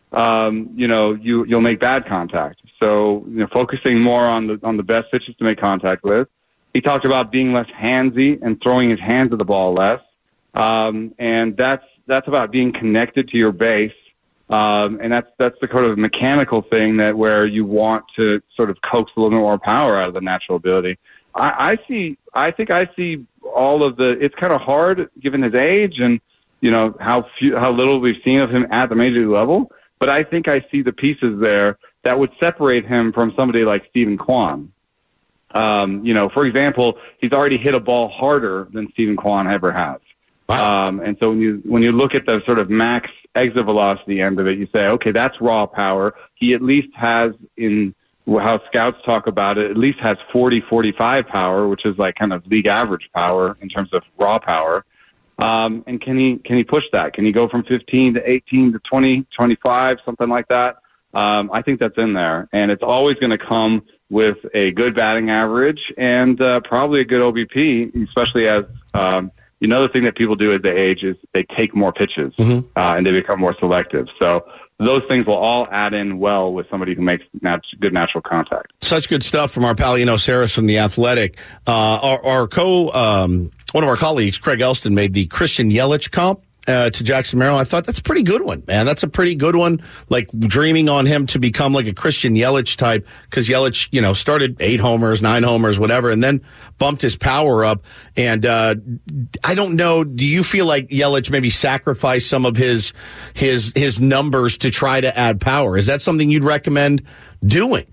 you'll make bad contact. So, focusing more on the best pitches to make contact with. He talked about being less handsy and throwing his hands at the ball less. And that's about being connected to your base. And that's the kind of mechanical thing where you want to sort of coax a little bit more power out of the natural ability. I think I see all of it's kind of hard given his age and, how little we've seen of him at the major league level. But I think I see the pieces there that would separate him from somebody like Stephen Kwan. For example, he's already hit a ball harder than Stephen Kwan ever has. Wow. And so when you look at the sort of max exit velocity end of it, you say, okay, that's raw power. He at least has, in how scouts talk about it, at least has 40-45 power, which is like kind of league average power in terms of raw power. And can he push that? Can he go from 15 to 18 to 20, 25, something like that? I think that's in there, and it's always going to come with a good batting average and probably a good OBP, especially as another thing that people do as they age is they take more pitches and they become more selective. So those things will all add in well with somebody who makes good natural contact. Such good stuff from our pal Enos Harris from The Athletic. One of our colleagues, Craig Elston, made the Christian Yelich comp to Jackson Merrill. I thought that's a pretty good one, man. That's a pretty good one. Like dreaming on him to become like a Christian Yelich type, because Yelich, started 8 homers, 9 homers, whatever, and then bumped his power up. And I don't know. Do you feel like Yelich maybe sacrificed some of his numbers to try to add power? Is that something you'd recommend doing?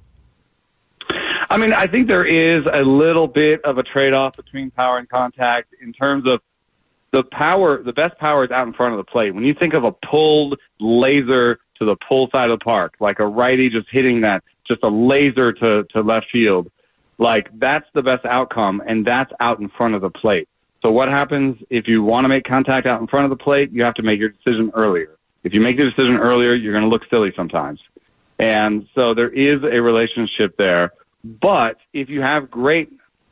I mean, I think there is a little bit of a trade-off between power and contact in terms of the power. The best power is out in front of the plate. When you think of a pulled laser to the pull side of the park, like a righty just hitting that, just a laser to left field, like that's the best outcome, and that's out in front of the plate. So what happens if you want to make contact out in front of the plate? You have to make your decision earlier. If you make the decision earlier, you're going to look silly sometimes. And so there is a relationship there. But if you have great,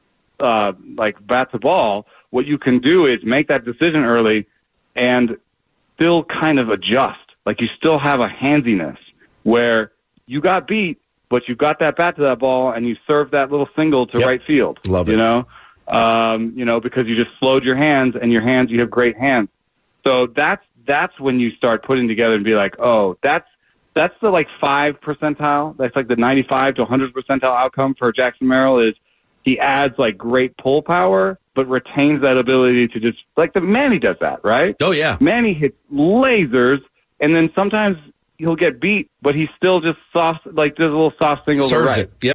bat to ball, what you can do is make that decision early and still kind of adjust. Like you still have a handiness where you got beat, but you got that bat to that ball and you served that little single to right field. Love it. Because you just slowed your hands, and your hands, you have great hands. So that's when you start putting together and be like, oh, that's the 5 percentile. That's like the 95 to 100 percentile outcome for Jackson Merrill is he adds like great pull power, but retains that ability to just like Manny does that, right? Oh yeah. Manny hits lasers, and then sometimes he'll get beat, but he's still just soft, like does a little soft single to right. Yep.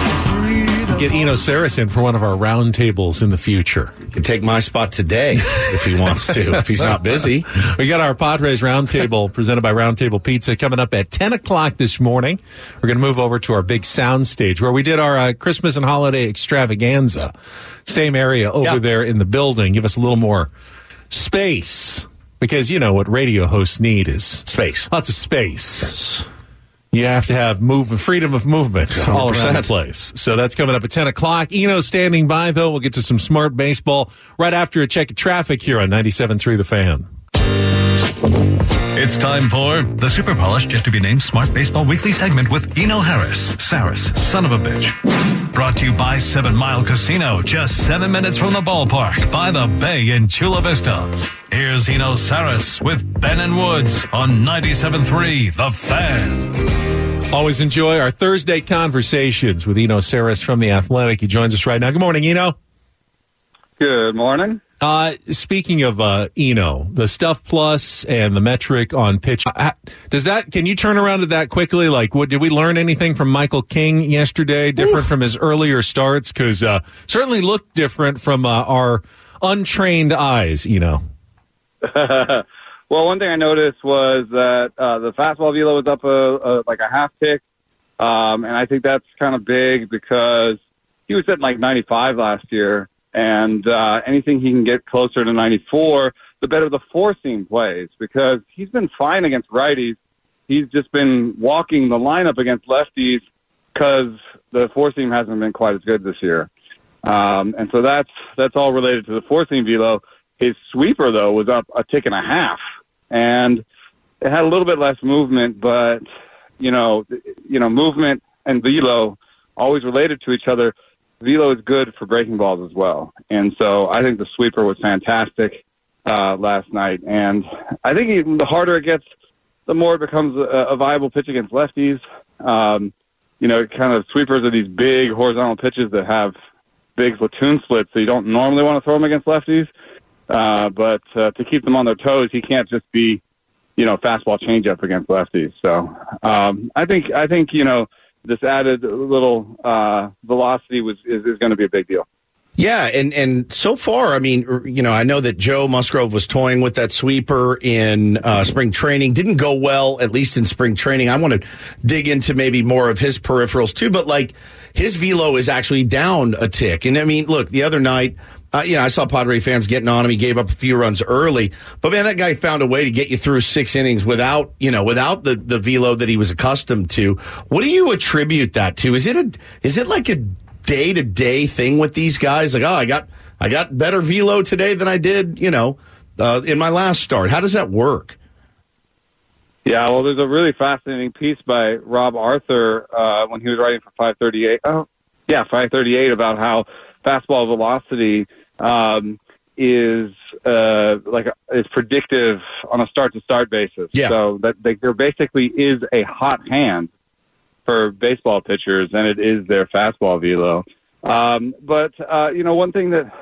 Get Enos Harris in for one of our roundtables in the future. He can take my spot today if he wants to, if he's not busy. We got our Padres Roundtable presented by Roundtable Pizza coming up at 10 o'clock this morning. We're going to move over to our big sound stage where we did our Christmas and holiday extravaganza. Same area over there in the building. Give us a little more space, because what radio hosts need is space. Lots of space. Yes. You have to have freedom of movement 100%. All around the place. So that's coming up at 10 o'clock. Eno standing by, though. We'll get to some smart baseball right after a check of traffic here on 97.3 The Fan. It's time for the Super Polished, yet to be named Smart Baseball Weekly segment with Eno Harris, Saris, son of a bitch. Brought to you by 7 Mile Casino, just 7 minutes from the ballpark by the bay in Chula Vista. Here's Eno Saris with Ben and Woods on 97.3 The Fan. Always enjoy our Thursday conversations with Eno Saris from The Athletic. He joins us right now. Good morning, Eno. Good morning. Speaking of Eno, the Stuff Plus and the metric on pitch, can you turn around to that quickly? Like, did we learn anything from Michael King yesterday, different from his earlier starts? Because certainly looked different from our untrained eyes, Eno. Well, one thing I noticed was that the fastball velo was up like a half tick, and I think that's kind of big because he was hitting like 95 last year. And anything he can get closer to 94, the better the four seam plays, because he's been fine against righties. He's just been walking the lineup against lefties because the four seam hasn't been quite as good this year. And so that's all related to the four seam velo. His sweeper, though, was up a tick and a half, and it had a little bit less movement, but movement and velo always related to each other. Velo is good for breaking balls as well. And so I think the sweeper was fantastic last night. And I think the harder it gets, the more it becomes a viable pitch against lefties. Kind of sweepers are these big horizontal pitches that have big platoon splits, so you don't normally want to throw them against lefties. But to keep them on their toes, he can't just be, fastball changeup against lefties. So I think this added little velocity is going to be a big deal. Yeah, and so far, I mean, I know that Joe Musgrove was toying with that sweeper in spring training. Didn't go well, at least in spring training. I want to dig into maybe more of his peripherals too, but like his velo is actually down a tick. And I mean, look, the other night, I saw Padre fans getting on him. He gave up a few runs early, but man, that guy found a way to get you through 6 innings without the velo that he was accustomed to. What do you attribute that to? Is it like a day-to-day thing with these guys? Like, I got better velo today than I did, in my last start. How does that work? Yeah, well, there's a really fascinating piece by Rob Arthur when he was writing for 538. 538 about how fastball velocity is predictive on a start-to-start basis. Yeah. So that there basically is a hot hand for baseball pitchers, and it is their fastball velo. But one thing that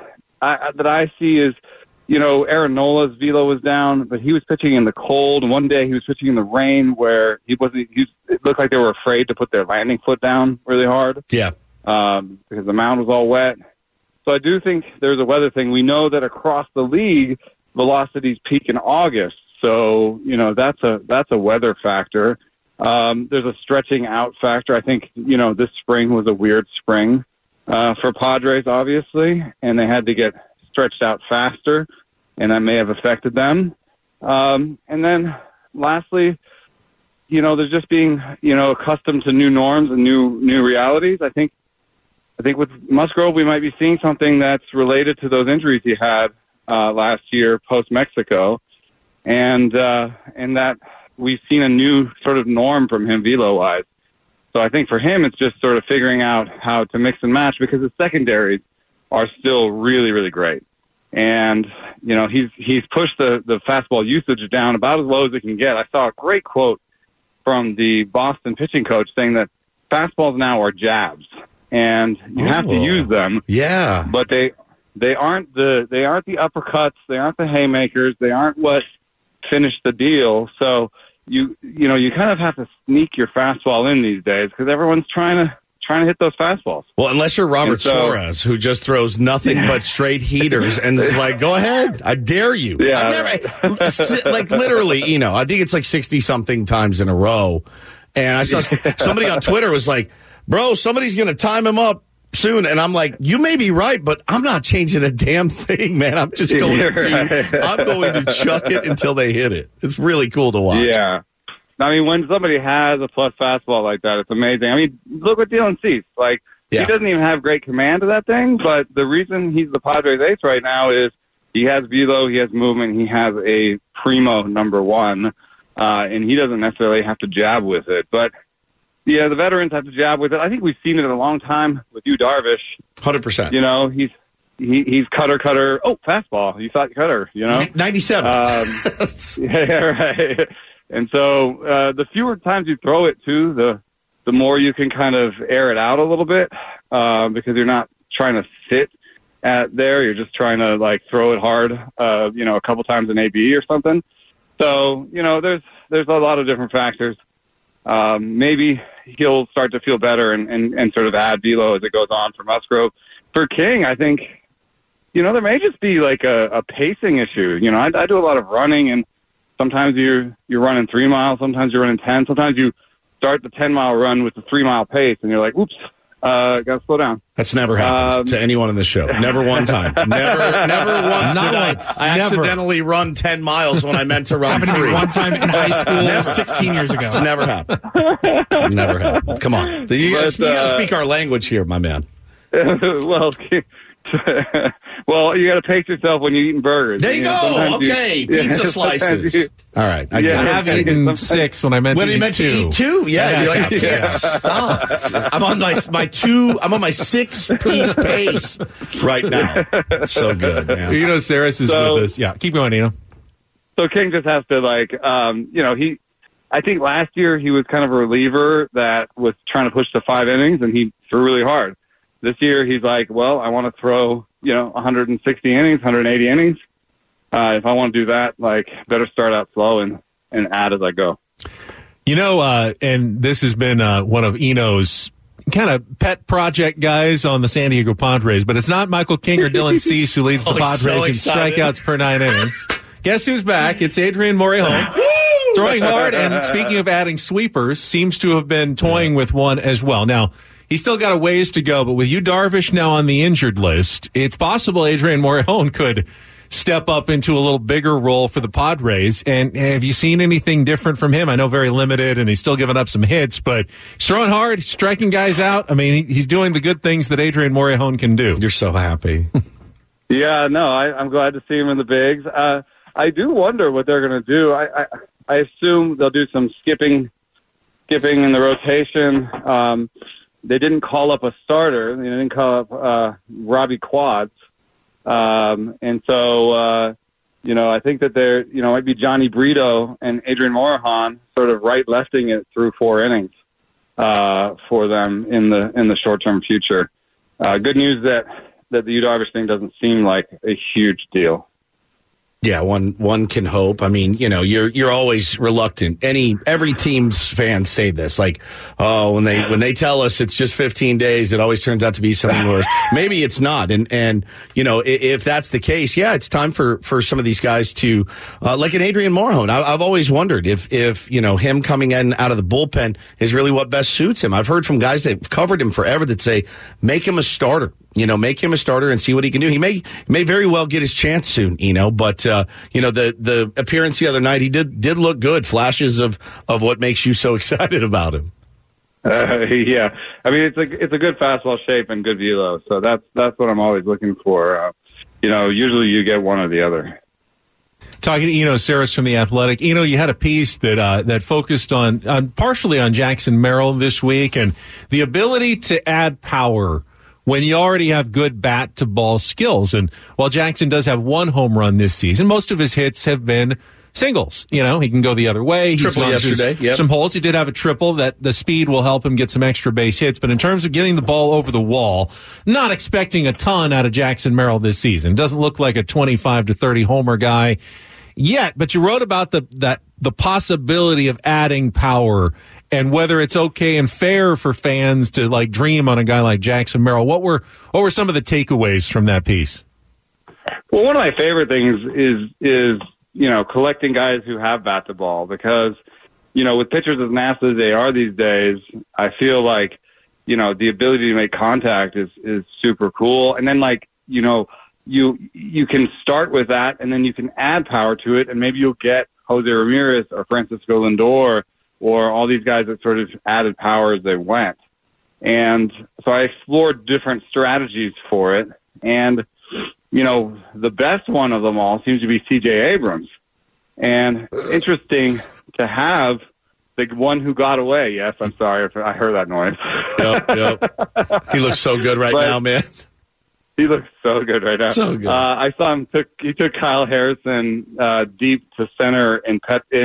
I see is, Aaron Nola's velo was down, but he was pitching in the cold. One day he was pitching in the rain where it looked like they were afraid to put their landing foot down really hard. Yeah. Because the mound was all wet. So I do think there's a weather thing. We know that across the league, velocities peak in August. So, that's a weather factor. There's a stretching out factor. I think, this spring was a weird spring for Padres, obviously, and they had to get stretched out faster, and that may have affected them. And then lastly, there's just being, accustomed to new norms and new realities. I think with Musgrove, we might be seeing something that's related to those injuries he had last year post-Mexico, and that we've seen a new sort of norm from him velo-wise. So I think for him, it's just sort of figuring out how to mix and match because the secondaries are still really, really great. And, he's pushed the fastball usage down about as low as it can get. I saw a great quote from the Boston pitching coach saying that fastballs now are jabs. And you have to use them. Yeah. But they aren't the uppercuts, they aren't the haymakers, they aren't what finish the deal. So you kind of have to sneak your fastball in these days because everyone's trying to hit those fastballs. Well, unless you're Robert Suarez, who just throws nothing but straight heaters and is like, go ahead, I dare you. Yeah, like literally, I think it's like 60-something times in a row. And I saw somebody on Twitter was like, bro, somebody's going to time him up soon. And I'm like, you may be right, but I'm not changing a damn thing, man. I'm just going to chuck it until they hit it. It's really cool to watch. Yeah. I mean, when somebody has a plus fastball like that, it's amazing. I mean, look at Dylan Cease. Like, he doesn't even have great command of that thing, but the reason he's the Padres ace right now is he has velo, he has movement, he has a primo number one. and he doesn't necessarily have to jab with it. But, yeah, the veterans have to jab with it. I think we've seen it in a long time with Yu Darvish. 100%. You know, he's cutter. Oh, fastball. You thought cutter, you know? 97. Yeah, right. And so the fewer times you throw it, too, the more you can kind of air it out a little bit because you're not trying to sit there. You're just trying to, like, throw it hard, you know, a couple times in AB or something. So, you know, there's a lot of different factors. Maybe he'll start to feel better and sort of add velo as it goes on for Musgrove. For King, I think, you know, there may just be like a pacing issue. You know, I do a lot of running, and sometimes you're running 3 miles, sometimes you're running 10, sometimes you start the 10-mile run with the 3-mile pace, and you're like, oops, got to slow down. That's never happened to anyone in the show. Never one time. Never once did I accidentally run 10 miles when I meant to run 3. Happened to me one time in high school 16 years ago. It's never happened. Never happened. Come on. You got to speak our language here, my man. Well, you got to pace yourself when you're eating burgers. There you go. Okay, pizza slices. All right. I have eaten 6 when I meant to eat 2. To eat 2? Yeah, you're like, I can't stop. I'm on my 6-piece pace right now. So good, man. You know, Saris is with us. Yeah, keep going, Nino. So King just has to, like, you know, I think last year he was kind of a reliever that was trying to push to 5 innings, and he threw really hard. This year, he's like, well, I want to throw, you know, 160 innings, 180 innings. If I want to do that, like, better start out slow and add as I go. You know, and this has been one of Eno's kind of pet project guys on the San Diego Padres, but it's not Michael King or Dylan Cease who leads the Padres in strikeouts per 9 innings. Guess who's back? It's Adrian Morejon. Throwing hard, and speaking of adding sweepers, seems to have been toying with one as well. Now, he's still got a ways to go, but with Yu Darvish now on the injured list, it's possible Adrian Morejon could step up into a little bigger role for the Padres. And have you seen anything different from him? I know very limited, and he's still giving up some hits, but he's throwing hard, striking guys out. I mean, he's doing the good things that Adrian Morejon can do. You're so happy. Yeah, no, I'm glad to see him in the bigs. I do wonder what they're going to do. I assume they'll do some skipping in the rotation. They didn't call up a starter. They didn't call up Robbie Quads. And so, you know, I think that there, you know, might be Johnny Brito and Adrian Morejon sort of right-lefting it through 4 innings for them in the short-term future. Good news that the Yu Darvish thing doesn't seem like a huge deal. Yeah, one can hope. I mean, you know, you're always reluctant. Every team's fans say this, like, oh, when they tell us it's just 15 days, it always turns out to be something worse. Maybe it's not, and you know, if that's the case, yeah, it's time for some of these guys to, like an Adrian Morejon. I've always wondered if you know, him coming in out of the bullpen is really what best suits him. I've heard from guys that've covered him forever that say, make him a starter. You know, make him a starter and see what he can do. He may very well get his chance soon, you know, but, you know, the appearance the other night, he did look good. Flashes of what makes you so excited about him. Yeah. I mean, it's a good fastball shape and good velo. So that's what I'm always looking for. You know, usually you get one or the other. Talking to Eno Saris from The Athletic. Eno, you had a piece that focused on partially on Jackson Merrill this week and the ability to add power when you already have good bat-to-ball skills. And while Jackson does have 1 home run this season, most of his hits have been singles. You know, he can go the other way. He's triple yesterday. Yep. Some holes. He did have a triple that the speed will help him get some extra base hits. But in terms of getting the ball over the wall, not expecting a ton out of Jackson Merrill this season. Doesn't look like a 25 to 30 homer guy yet. But you wrote about the possibility of adding power and whether it's okay and fair for fans to like dream on a guy like Jackson Merrill. What were some of the takeaways from that piece? Well, one of my favorite things is you know, collecting guys who have bat to ball, because, you know, with pitchers as nasty as they are these days, I feel like, you know, the ability to make contact is super cool. And then, like, you know, you can start with that and then you can add power to it, and maybe you'll get Jose Ramirez or Francisco Lindor or all these guys that sort of added power as they went. And so I explored different strategies for it. And, you know, the best one of them all seems to be C.J. Abrams. And interesting, to have the one who got away. Yes, I'm sorry if I heard that noise. Yep. He looks so good right now, man. He looks so good right now. So good. I saw him. He took Kyle Harrison deep to center in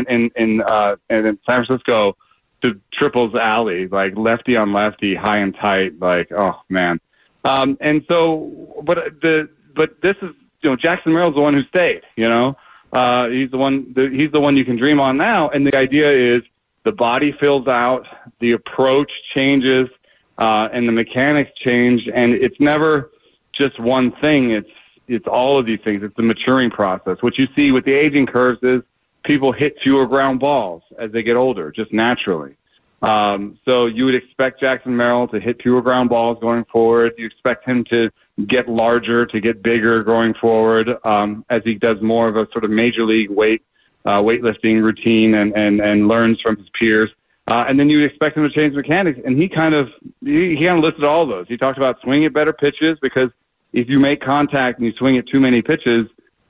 San Francisco to triples alley, like lefty on lefty, high and tight. Like, oh man. And so, but this is, Jackson Merrill's the one who stayed. He's the one you can dream on now. And the idea is the body fills out, the approach changes, and the mechanics change, and it's never just one thing. It's all of these things. It's the maturing process. What you see with the aging curves is people hit fewer ground balls as they get older, just naturally. So you would expect Jackson Merrill to hit fewer ground balls going forward. You expect him to get larger, to get bigger going forward, as he does more of a sort of major league weightlifting routine and learns from his peers. And then you would expect him to change mechanics. And he kind of listed all those. He talked about swinging at better pitches, because if you make contact and you swing at too many pitches,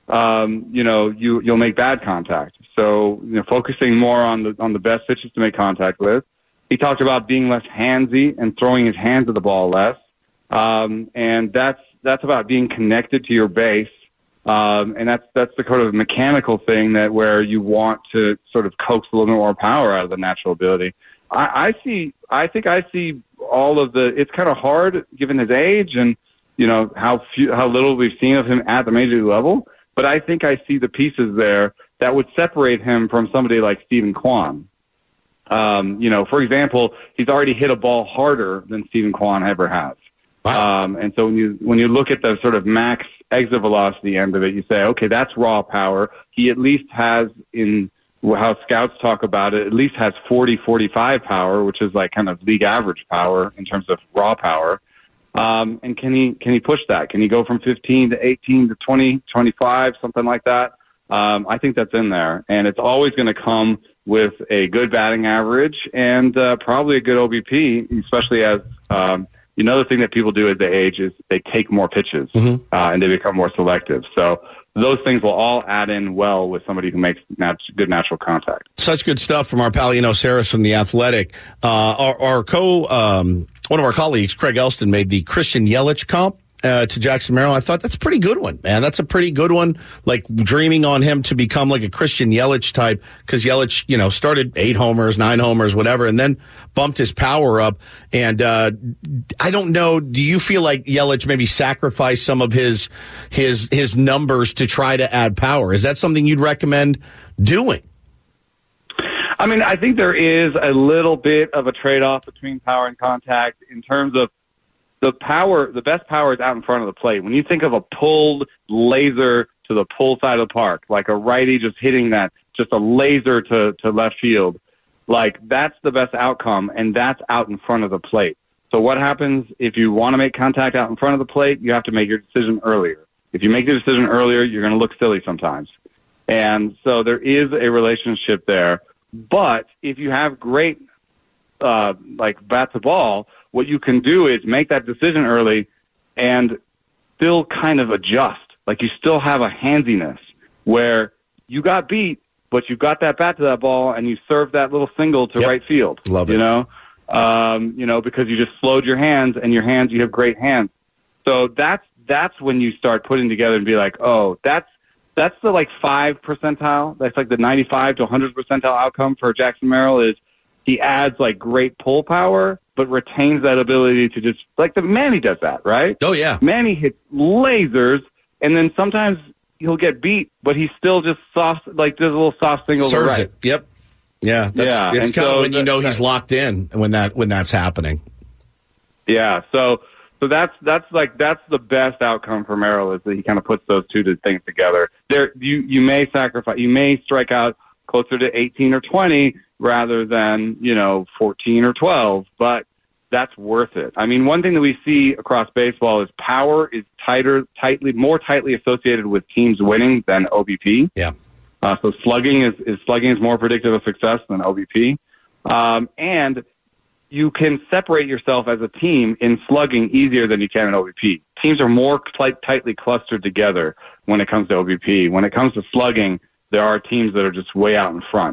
you'll make bad contact. So, focusing more on the best pitches to make contact with. He talked about being less handsy and throwing his hands at the ball less. And that's about being connected to your base. And that's the kind of mechanical thing where you want to sort of coax a little bit more power out of the natural ability. I think I see all of it's kind of hard given his age and, how little we've seen of him at the major league level. But I think I see the pieces there that would separate him from somebody like Stephen Kwan. For example, he's already hit a ball harder than Stephen Kwan ever has. Wow. And so when you look at the sort of max exit velocity end of it, you say, okay, that's raw power. He at least has, in how scouts talk about it, at least has 40-45 power, which is like kind of league average power in terms of raw power. And can he push that? Can he go from 15 to 18 to 20, 25, something like that? I think that's in there, and it's always going to come with a good batting average and probably a good OBP, especially as another thing that people do as they age is they take more pitches and they become more selective. So those things will all add in well with somebody who makes good natural contact. Such good stuff from our pal Enos Harris from The Athletic. One of our colleagues, Craig Elston, made the Christian Yelich comp to Jackson Merrill. I thought that's a pretty good one, man. That's a pretty good one. Like dreaming on him to become like a Christian Yelich type, because Yelich, started 8 homers, 9 homers, whatever, and then bumped his power up. And I don't know. Do you feel like Yelich maybe sacrificed some of his numbers to try to add power? Is that something you'd recommend doing? I mean, I think there is a little bit of a trade-off between power and contact in terms of the power. The best power is out in front of the plate. When you think of a pulled laser to the pull side of the park, like a righty just hitting that, just a laser to left field, like that's the best outcome, and that's out in front of the plate. So what happens if you want to make contact out in front of the plate? You have to make your decision earlier. If you make the decision earlier, you're going to look silly sometimes. And so there is a relationship there. But if you have great, bat to ball, what you can do is make that decision early and still kind of adjust. Like you still have a handiness where you got beat, but you got that bat to that ball and you served that little single to right field. Love it. Because you just slowed your hands, and you have great hands. So that's when you start putting together and be like, oh, that's the 5 percentile. That's like the 95 to 100 percentile outcome for Jackson Merrill is he adds like great pull power, but retains that ability to just Manny does that, right? Oh yeah. Manny hits lasers, and then sometimes he'll get beat, but he still just does a little soft single to right. It. Yep. Yeah. It's kind of when he's locked in when that's happening. Yeah. So that's the best outcome for Merrill is that he kind of puts those two things together. There, you may strike out closer to 18 or 20 rather than 14 or 12, but that's worth it. I mean, one thing that we see across baseball is power is more tightly associated with teams winning than OBP. Yeah. So slugging is more predictive of success than OBP, and you can separate yourself as a team in slugging easier than you can in OBP. Teams are more tightly clustered together when it comes to OBP. When it comes to slugging, there are teams that are just way out in front.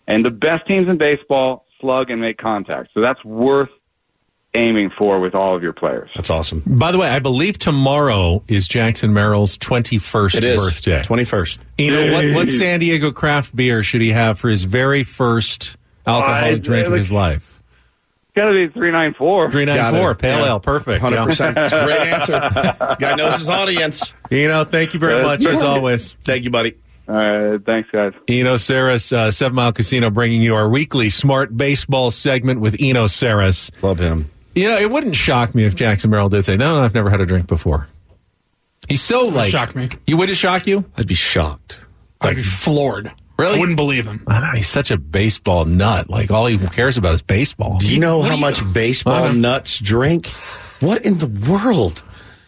And the best teams in baseball slug and make contact. So that's worth aiming for with all of your players. That's awesome. By the way, I believe tomorrow is Jackson Merrill's 21st birthday. 21st. What San Diego craft beer should he have for his very first alcoholic drink of his life? It's got to be 394. 394, pale ale, perfect. 100%. That's a great answer. Guy knows his audience. Thank you very much, as always. Thank you, buddy. All right, thanks, guys. Eno Saris, 7 Mile Casino, bringing you our weekly Smart Baseball segment with Eno Saris. Love him. It wouldn't shock me if Jackson Merrill did say, no, I've never had a drink before. He's so shock me. Would it shock you? I'd be shocked. I'd be floored. Really? I wouldn't believe him. I know, he's such a baseball nut. Like, all he cares about is baseball. Do you know how much baseball nuts drink? What in the world?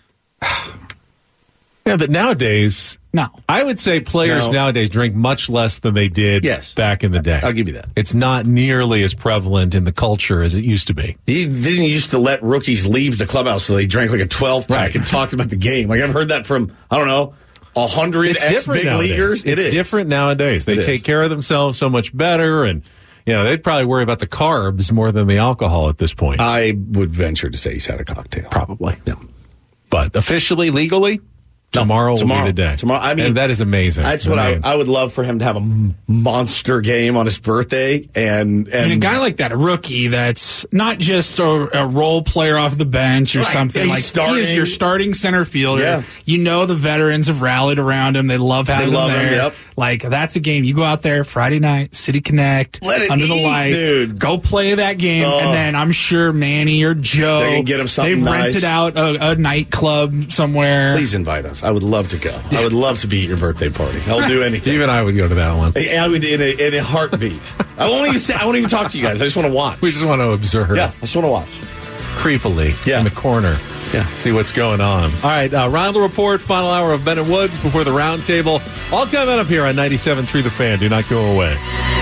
Yeah, but nowadays, no. I would say players nowadays drink much less than they did back in the day. I'll give you that. It's not nearly as prevalent in the culture as it used to be. He didn't used to let rookies leave the clubhouse so they drank like a 12-pack and talked about the game. Like, I've heard that from, 100 ex-big leaguers. It's different nowadays. They take care of themselves so much better, and they'd probably worry about the carbs more than the alcohol at this point. I would venture to say he's had a cocktail. Probably. No. But officially, legally? Tomorrow will be the day. Tomorrow, and that is amazing. That's what I would love for him to have a monster game on his birthday. And a guy like that, a rookie that's not just a role player off the bench or something. Like, he is your starting center fielder. Yeah. The veterans have rallied around him. They love having him there. Yep. Like, that's a game. You go out there Friday night, City Connect, under the lights, dude. Go play that game, and then I'm sure Manny or Joe, they're gonna get him something they've nice. rented out a nightclub somewhere. Please invite us. I would love to go. I would love to be at your birthday party. I'll do anything. Even I would go to that one. I would in a heartbeat. I won't even talk to you guys. I just want to watch. We just want to observe. Yeah, I just want to watch. Creepily in the corner. Yeah. See what's going on. All right, Round the Report, final hour of Bennett Woods before the roundtable. All coming up here on 97.3 The Fan. Do not go away.